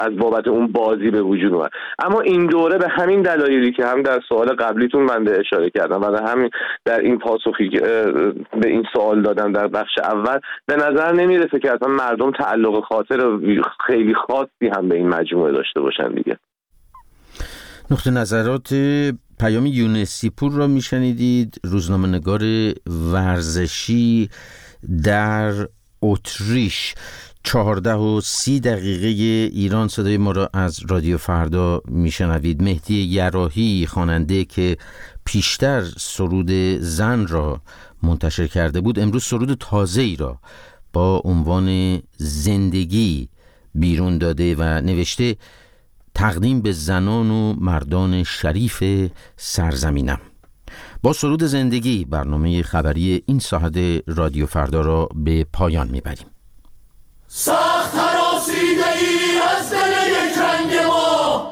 از بابت اون بازی به وجود اومد. اما این دوره به همین دلایلی که هم در سوال قبلیتون بنده اشاره کردم و در این پاسخی که به این سوال دادم در بخش اول، به نظر نمیرسه که اصلا مردم تعلق خاطر خیلی خاصی هم به این مجموعه داشته باشن دیگه. نقطه نظرات پیام یونسی پور را میشنیدید، روزنامه‌نگار ورزشی در اتریش. 14:30 ایران صدای ما را از رادیو فردا میشنوید. مهدی یراحی، خواننده که پیشتر سرود زن را منتشر کرده بود، امروز سرود تازه‌ای را با عنوان زندگی بیرون داده و نوشته: تقدیم به زنان و مردان شریف سرزمینم. با سرود زندگی برنامه خبری این ساعت رادیو فردا را به پایان میبریم. سخت هراسیده‌ای از دل یک رنگ ما،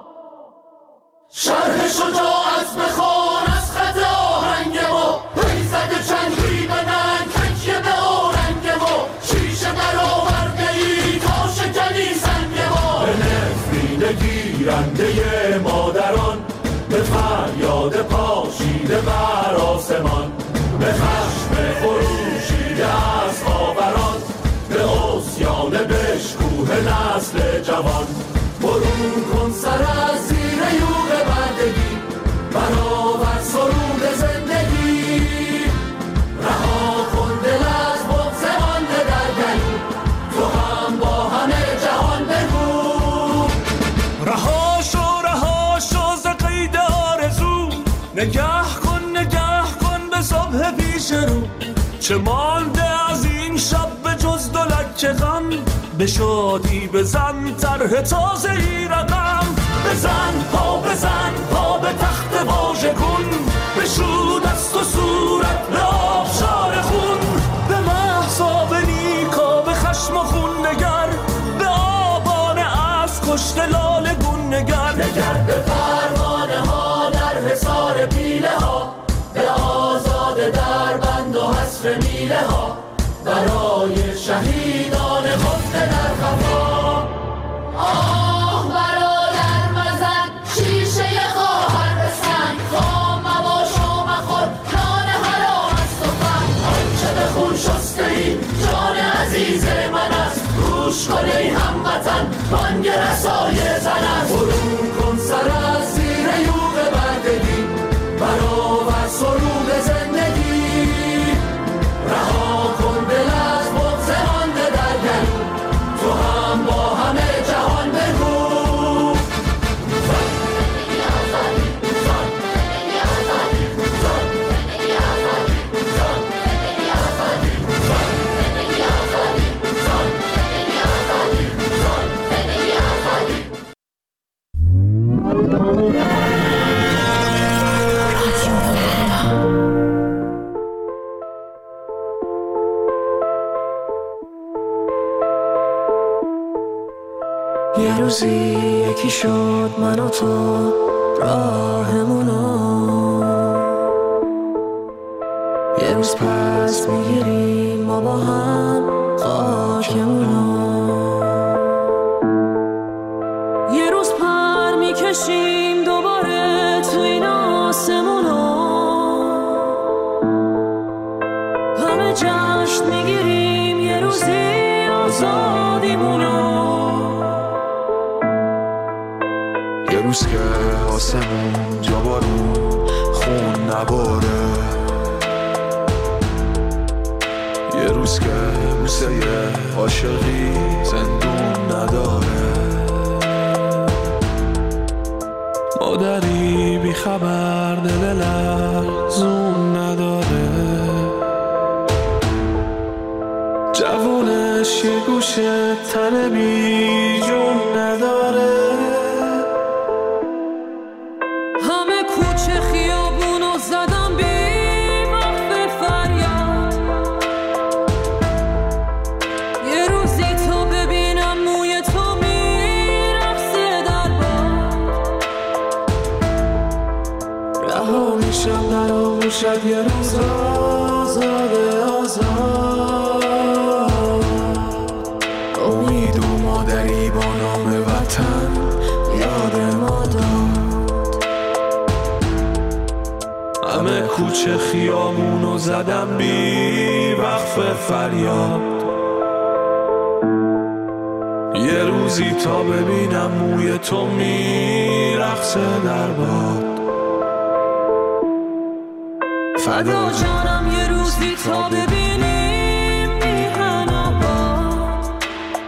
شرح شجاعت بخوان از خط آهنگ ما، پیزد چنگی به ننگ تکیه به آرنگ ما، شیشه برآورده‌ای تا شکنی سنگ ما، به نفرین گیرنده مادران، به فریاد پاشیده بر آسمان، به خشم خروشیده از خاوران، به عصیان بشکوه نسل جوان. برون کن سر از زیر یوغ بردگی، برآور سرود زندگی، رها کن دل از بغض مانده در گلو، تو هم با همه جهان بگو. رها شو ز قید آرزو، نگه کن به صبح پیش رو، چه مانده از این شب به جز دولک غم، به شادی بزن طرح تازه‌ای رقم، بزن پا به تخت واژه کن، بشو دست و صورت به آبشار خون، به مهسا به نیکا به خشم و خون نگر، به آبانه از کشته لاله گون نگر به پروانه ها در حصار پیله ها، به آزاده در بند و حصر میله ها، برای شهیدان خفته در خفا. آه برادر مزن شیشه خواهر به سنگ، خام مباش و مخور نان حرام است و فن، آنچه به خون شسته ای جان عزیز من است، گوش کن ای هموطن بانگ رسای زن است. برون کن سر از زیر یوغ بردگی، برآور سرود زندگی، رها کن دل از بغض مانده در گلو، تو هم با همه جهان بگو. یه روزی یکی شد من و تو راهمونو، یه روز پس میگیریم ما با هم خاکمونو، یه روز پر میکشیم دوباره تو این آسمونو، همه جشن میگیریم یه روزی آزادیمونو، یه روز که آسمون جا بارون خون نباره، یه روز که بوسه عاشقی زندون نداره، مادری بی خبر دل لرزون نداره، جوونش یه گوشه تن بی جون نداره، شد یه روز آزاد امید و مادری با نام وطن کوچه خیامونو زدم بی وقف فریاد، یه روزی تا ببینم موی تو میرقصه در باد. فدا جانم یه روزی تا ببینیم میهن آباد،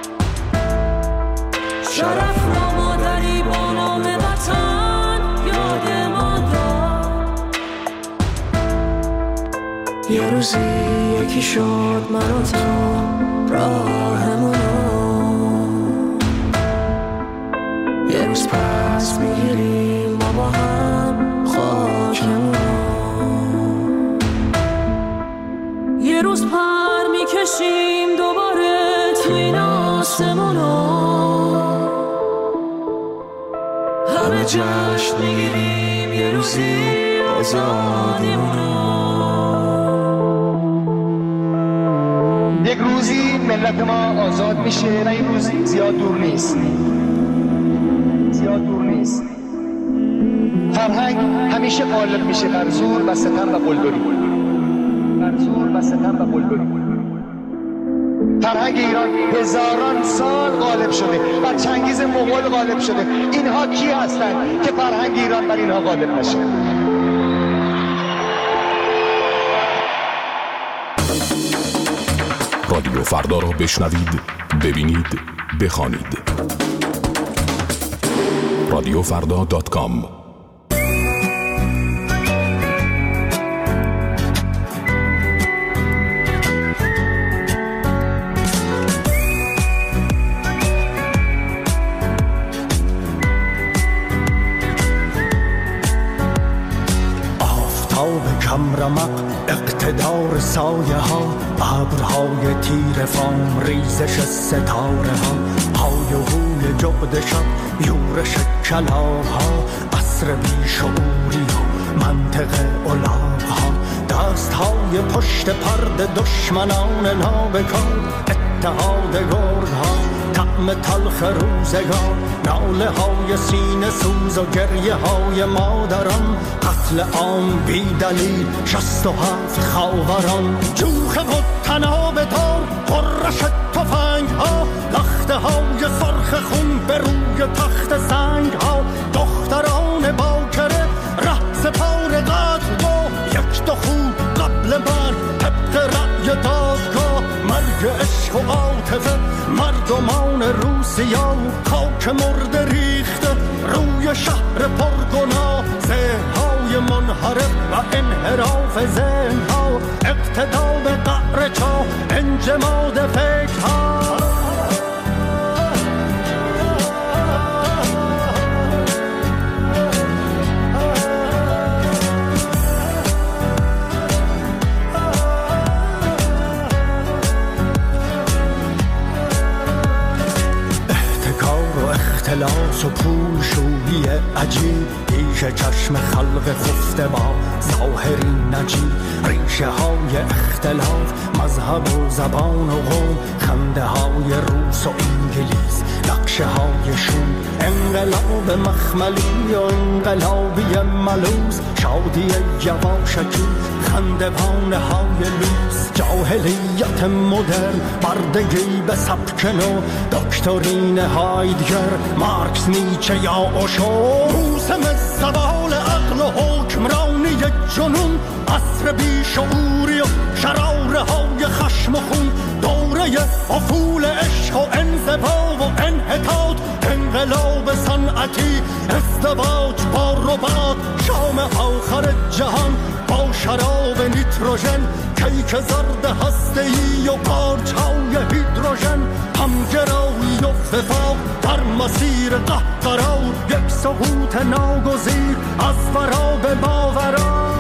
شرف را مادری با نام وطن یاد ما داد. یه روزی یکی شد من و تو راهمونو، یه روز پس میگیریم ما با هم خاکمونو، یه روز پر میکشیم دوباره تو این آسمونو، همه جشن میگیریم یه روزی آزادیمونو. یک روزی ملت ما آزاد میشه و این روز زیاد دور نیست، زیاد دور نیست. فرهنگ همیشه غالب میشه بر زور و ستم و قلدری، بر زور و ستم و قلدری. فرهنگ ایران هزاران سال غالب شده، بر چنگیز مغول غالب شده. اینها کی هستند که فرهنگ ایران بر اینها غالب نشه؟ رادیو فردا را بشنوید، ببینید، بخوانید. radiofrda.com. آفتاب کمرمق، اقتدار سایه ها، ابرهای تیر فام، ریزش ستاره ها، های و هوی جغد شب، یورش کلاها، عصر بیشعوری و منطق الاغها، دست های پشت پرده دشمنان نابکار، اتحاد گردها، طعم تلخ روزگار، ناله های سینه سوز و گریه های مادران، قتل عام بی دلیل 67 خاوران، جوخ و تناب دار، قرش تفنگ ها، لخته های سرخ خون به روی تخت سنگ ها، دختران باکره ره سپار قتل با یک دو خون قبل من طبق رأی دادگاه، مرگ عشق و عاطفه، مردمان روسیا، خاک مرده ریخته روی شهر پرگناه، ذهن‌های منحرف و انحراف ذهن‌ها، اقتدار قعر چاه، انجماد فکرها. اختلاس و پول شویی عجیب، پیش چشم خلق خفته با ظاهری نجیب، ریشه های اختلاف، مذهب و زبان و قوم، خنده های روس و انگلیس، نقشه های شوم، انقلاب مخملی و انقلابی ملوز، شادی یواشکی، خندوانه های لوس، جاهلیت مدرن، بردگی به سبک نو، دکترین هایدگر، مارکس، نیچه یا اوشو، موسم زوال عقل و حکمرانی جنون، عصر بیشعوری و شراره های خشم و خون، دوره افول عشق و انزوا و انحطاط، انقلاب صنعتی، ازدواج با رباط، شام آخر جهان با شراب نیتروژن، کیک زرد هسته‌ای و پارچه‌های هیدروژن، همگرایی و وفاق در مسیر قهقرا، یک سقوط ناگزیر از فرا به ماورا.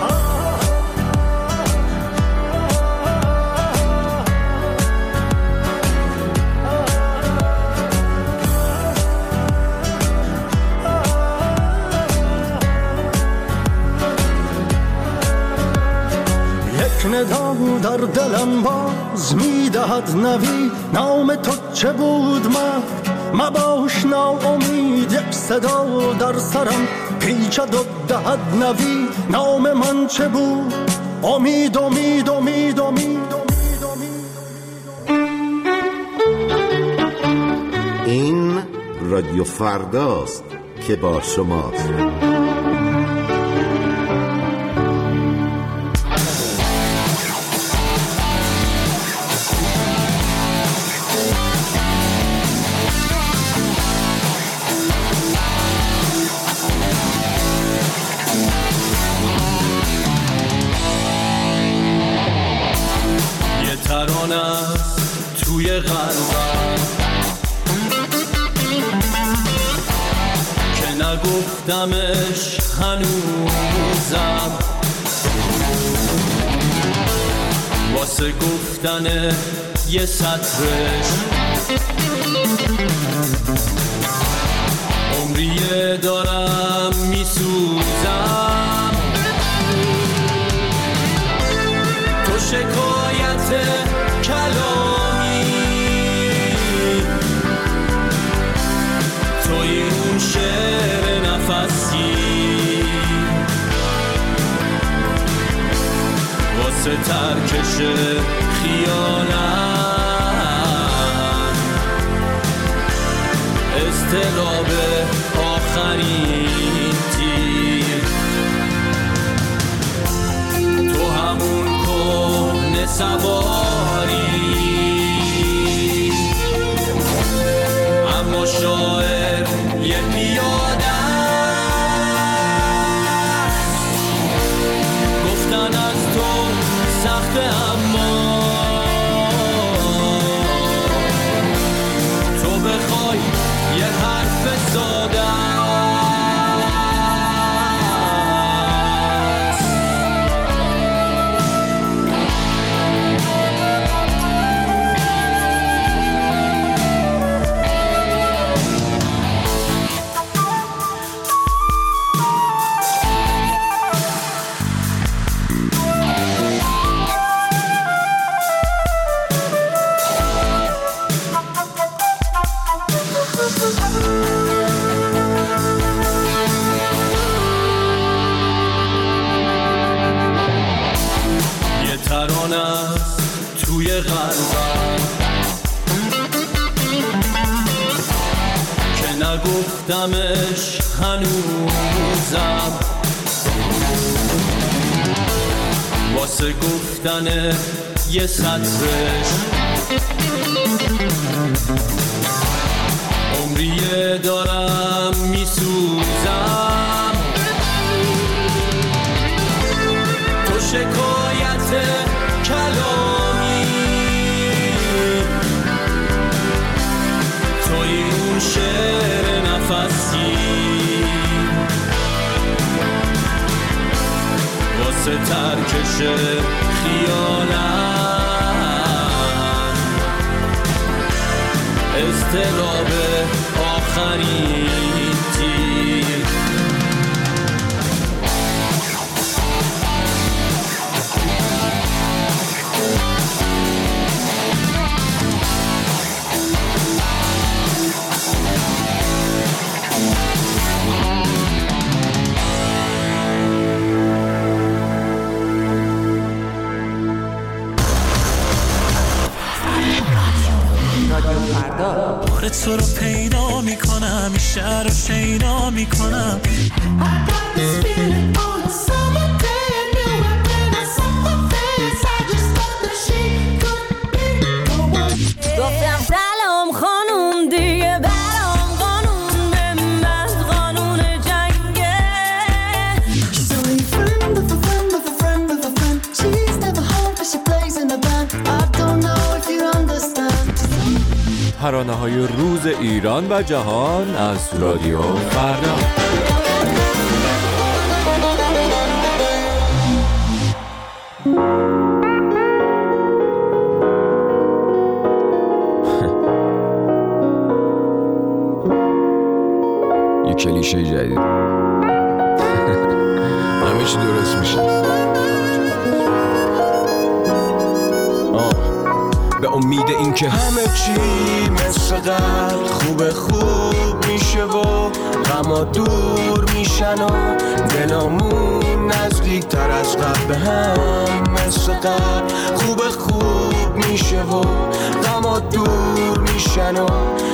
ندا در دلم باز میدهد نوی، نام تو چه بود مباش ناامید، یک صدا در سرم پیچد و دهد نوی، نام من چه بود امید امید امید امید. این رادیو فرداست که با شماست. یه ترانه است توی قلبم که نگفتمش هنوزم، واسه گفتن یه سطرش عمریه دارم میسوزم. تو شکایت کلامی، توی اون شعر نفسی، واسه ترکش خیالم اضطراب آخرین تیر. تو همون کهنه سواری، اما شاعر یه پیاده است. گفتن از تو سخته اما تو بخوای یه حرف ساده است. یه ترانه است توی قلبم که نگفتمش هنوزم، واسه گفتن یه سطرش عمریه دارم میسوزم. تو شکایت کلامی، توی اون شعر نفسی، واسه ترکش خیالم اضطراب آخرین تیر. بار تو رو پیدا میکنم، این شهر رو شیدا میکنم. گفتم سلام خانوم دیگه برام قانون بمبست قانون جنگه. She's only friend of a friend of a friend of a friend. She's never home but she plays in a band. I don't know if you understand. ترانه‌های روز ایران و جهان از رادیو فردا. یه کلیشه جدید. همه چی درست میشه. به امید این که همه چی مثل قبل خوب میشه و غما دور میشن و دلامون نزدیک تر از قبل به هم مثل قبل خوب میشه و غما دور میشن و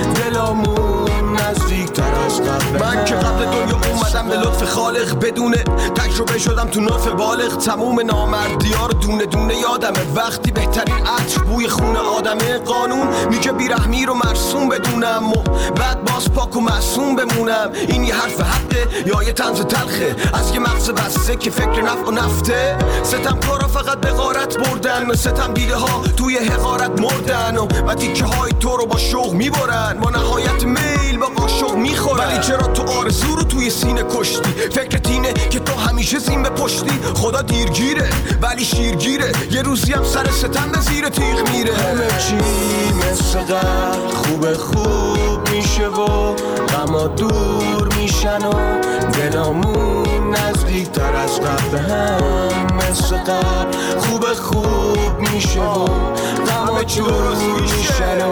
دلامون نزدیک تر از قبل. من که قبل دنیا اومدم به لطف خالق بدونه تجربه شدم تو نطف بالغ. تموم نامردی‌ها رو دونه دونه یادمه وقتی بهترین عطر بوی خون آدمه. قانون میگه بیرحمی رو مرسوم بدونم و بعد باز پاک و معصوم بمونم. این یه حرف حقه یا یه طنز تلخه از یه مغز بسته که فکر نفع و نفته. ستم کارا فقط به غارت بردن و ستم دیده ها توی حقارت مردن و تیکه های تو رو با شوق میبرن با نهایت میل با قاشق میخورن. ولی چرا تو آرزو رو توی سینه کشتی؟ فکرت اینه که تو همیشه زین به پشتی. خدا دیرگیره ولی شیرگیره یه روزی هم سر ستم به زیر تیغ میره. همه چی مثل قبل خوب میشه و غما دور میشن و دلامون نزدیک تر از قبل هم مثل قبل خوب میشه و غما دور میشن و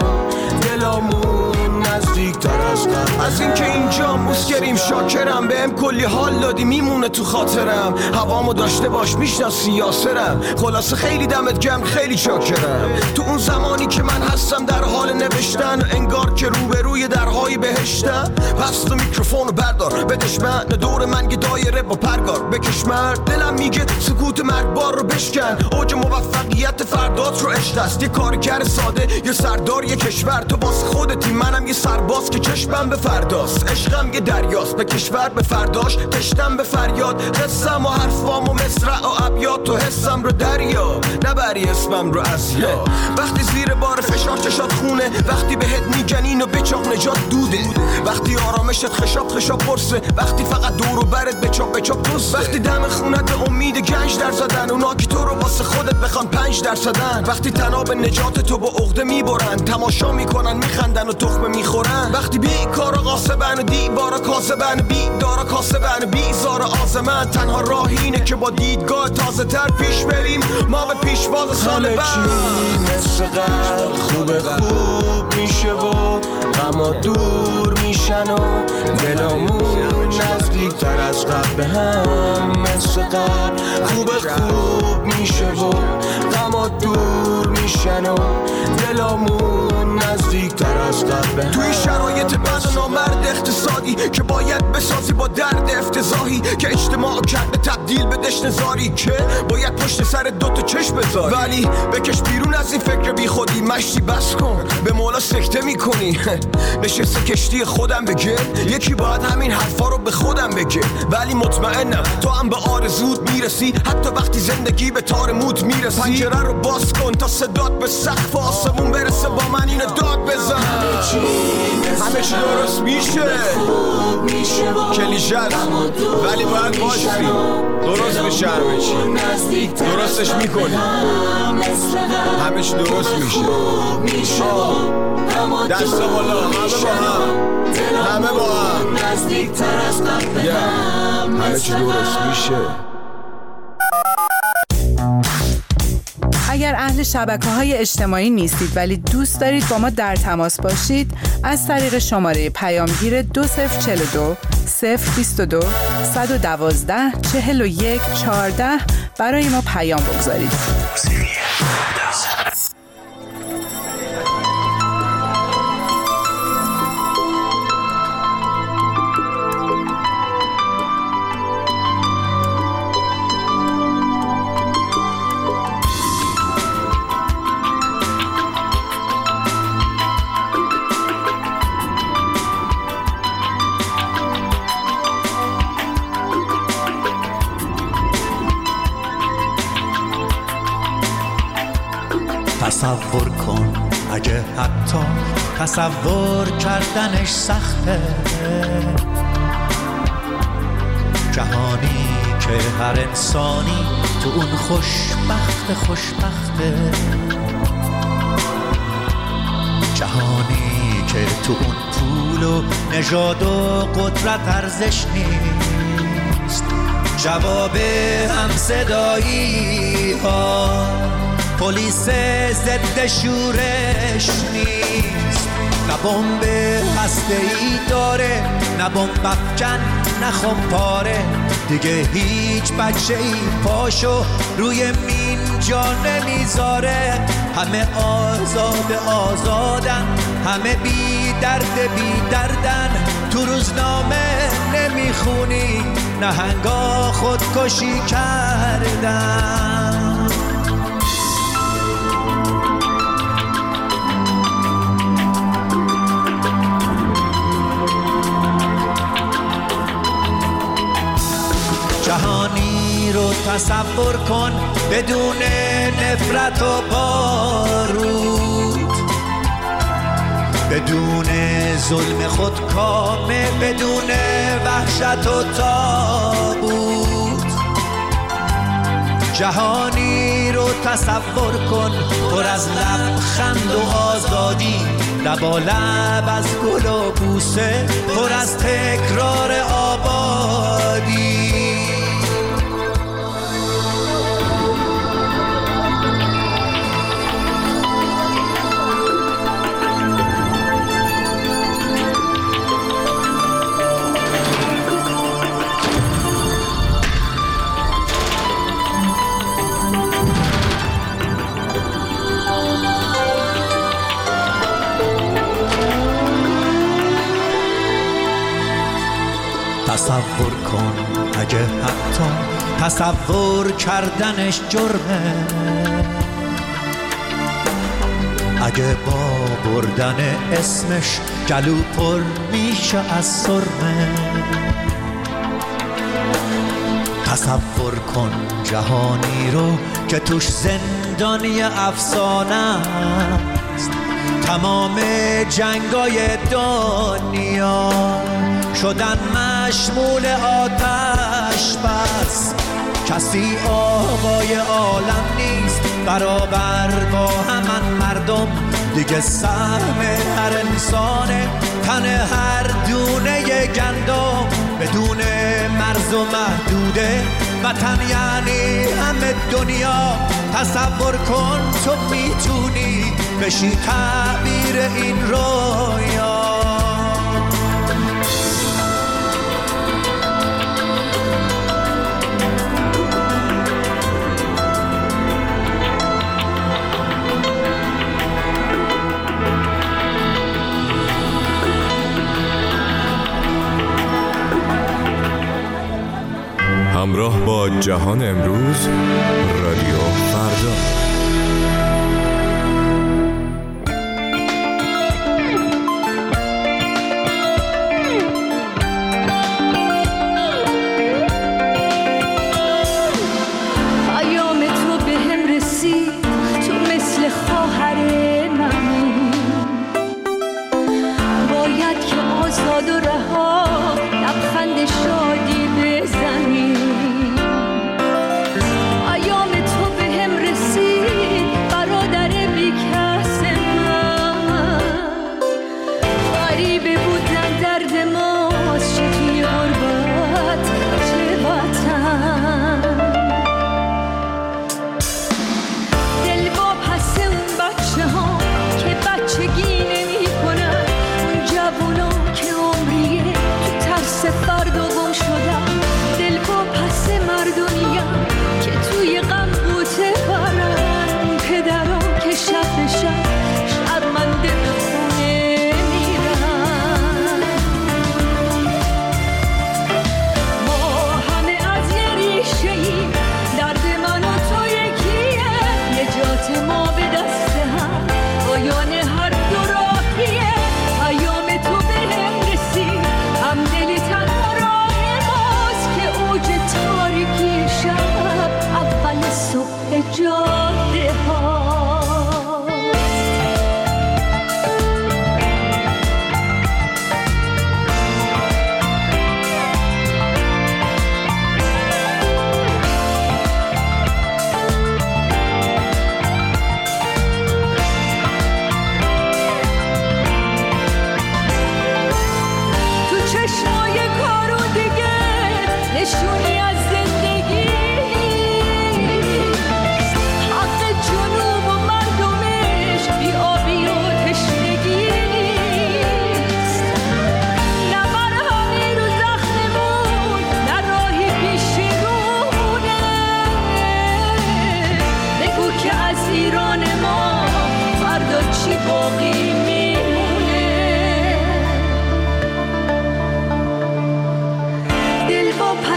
دلامون نزدیک تر از قبل. از اینکه اینجا مسکریم شاکرم بهم کلی حال دادی میمونه تو خاطرم. هوامو داشته باش میشناسی یاسرم. خلاصه خیلی دمت گرم خیلی شاکرم. تو اون زمانی که من هستم در حال نوشتن و انگار که روبروی درهای بهشتم. پس تو میکروفونو بردار بدش من دور من یه دایره با پرگار بکش مرد. دلم میگه سکوت مرگبار رو بشکن. اوج موفقیت فردات رو عشق است. یه کارگر ساده یه سردار یه کشور. تو باز خودتی منم یه سرباز که چشمم به فرداست. عشقم یه دریاست به کشور به فرداش تشتم به فریاد. قصم و حرفام و مصرع و ابیات تو حسم رو دریا نبری اسمم رو از یا. وقتی زیر بار فشار چشات خونه وقتی بهت میگن اینو بچاق نجات دوده. وقتی آرامشت خشاب پرسه وقتی فقط دور و برت بچاق دوسته. وقتی دم خونت به امید گنج در زدن اونا که تو رو واسه خودت بخوان 5%. وقتی تناب نجات تو با عقده میبرن تماشا میکنن میخندن و تخمه میخورن. وقتی بیکارا قاسبن و دیوارا کاسبن بیدارا کاسبن بیزار آزمن. تنها راه اینه که با دیدگاه تازه تر پیش بریم ما به پیشواز سال بعد. مثل قبل خوب میشه و غما دور میشن و دلامون نزدیک تر از قبل به هم مثل قبل خوب میشه و غما دور میشن و دلامون نزدیک تر از قبل. توی شرایط بد و نامرد اقتصادی که باید بسازی با درد افتضاحی که اجتماع کرده تبدیل به دشنزاری که باید پشت سر دوتا چشم بذاری. ولی بکش بیرون از این فکر بی خودی مشتی بس کن به مولا سکته میکنی. نشسته کشتی خودم بگه یکی باید همین حرفا رو به خودم بگه. ولی مطمئنم تو هم به آرزوت میرسی حتی وقتی زندگی به تار موت میرسی. پنجره رو باز کن تا صدات به سقف آسمون برسه با من اینو داد بزن. همه چی درست میشه کلیشه است ولی باید باشی درست میشه. همه چی درستش میکنی همه چی درست میشه. دست بالا همه با هم همه چی درست میشه. اگر اهل شبکه‌های اجتماعی نیستید ولی دوست دارید با ما در تماس باشید از طریق شماره پیامگیر 2042 022 112 41 14 برای ما پیام بگذارید. تصور کن اگه حتی تصور کردنش سخته، جهانی که هر انسانی تو اون خوشبخته، جهانی که تو اون پول و نژاد و قدرت ارزش نیست، جواب هم صدایی ها پلیس ضد شورش نیست، نه بمب هسته‌ای داره، نه بمب افکن، نه خمپاره. دیگه هیچ بچه‌ای پاشو روی مین جا نمیذاره. همه آزادن، همه بی درد بی دردن. تو روزنامه نمیخونی نهنگا خودکشی کردن. جهانی رو تصور کن بدون نفرت و بارود، بدون ظلم خودکامه، بدون وحشت و تابوت. جهانی رو تصور کن پر از لبخند و آزادی، لبالب از گل و بوسه، پر از تکرار آبادی. تصور کن اگه حتی تصور کردنش جرمه، اگه با بردن اسمش گلو پر میشه از سرمه. تصور کن جهانی رو که توش زندانی افسانه است، تمام جنگای دنیا شدن مشمول آتش بس. کسی آقای عالم نیست برابر با همان مردم. دیگه سهم هر انسانه، تن هر دونه گندم. بدون مرز و محدوده وطن یعنی همه دنیا. تصور کن تو میتونی بشی تعبیر این رویا. همراه با جهان امروز، رادیو فردا. فردا گم شد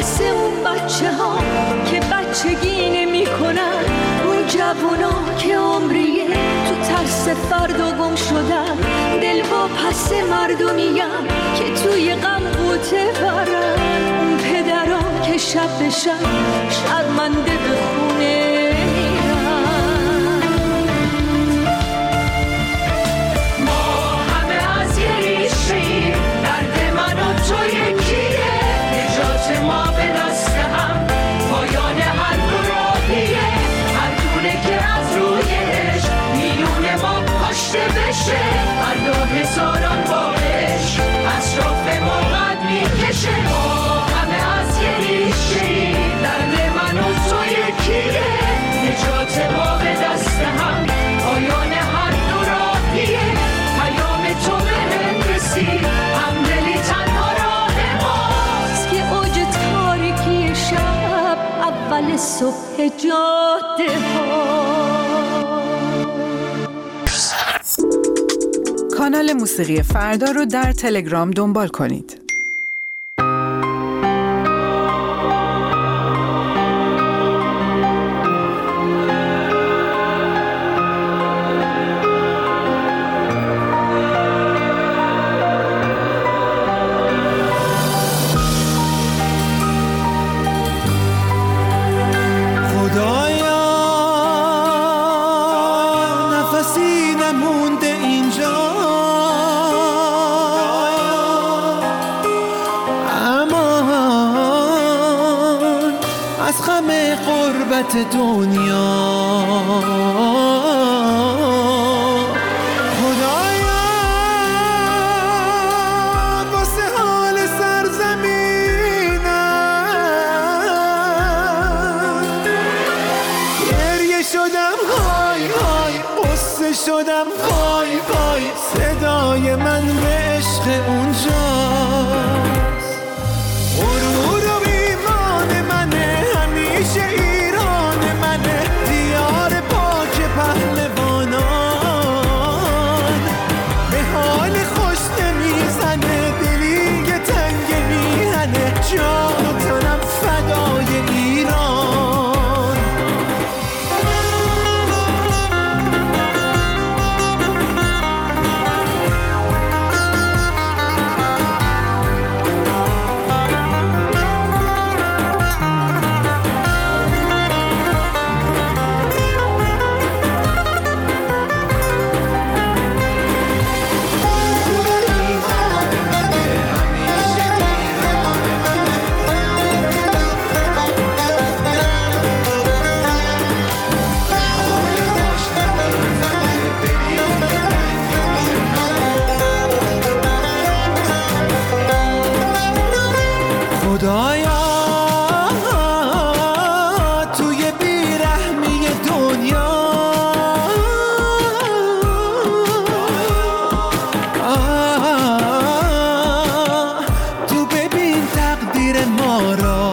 مثل اون بچه ها که بچگی نمی کنن، اون جوونا که عمریه تو ترس فردا گم شدن، دل با پس مردمیم که توی غم بوته برن، اون پدران که شب به شب شرمنده به خونه میرن. ما همه از یه ریشه‌ایم، درد من و تو یکیه، نجات ما به دست هم، پایان هر دو راهیه، هر دونه که از رویش میون ما کاشته بشه، هر دو هزاران باش اطراف ما قد میکشه. ما همه از یه ریشه‌ایم، درد من و تو یکیه، نجات ما به دست هم، پایان هر دو راهیه، پیام تو به هم رسید، همدلی تنها راه ماست که اوج تاریکی شب اول صبح جاده ها. کانال موسیقی فردا رو در تلگرام دنبال کنید. دنیا خدایا واسه حال سرزمینم گریه شدم های های، قصه شدم پای پای، صدای من به عشق اونجاست، غرور و ایمان منه همیشه پهلوانان، به حال خوش نمیزنه دلی که تنگ میهنه، جان و تنم فدای ایران. خدایا توی بیرحمی دنیا تو ببین تقدیر ما را،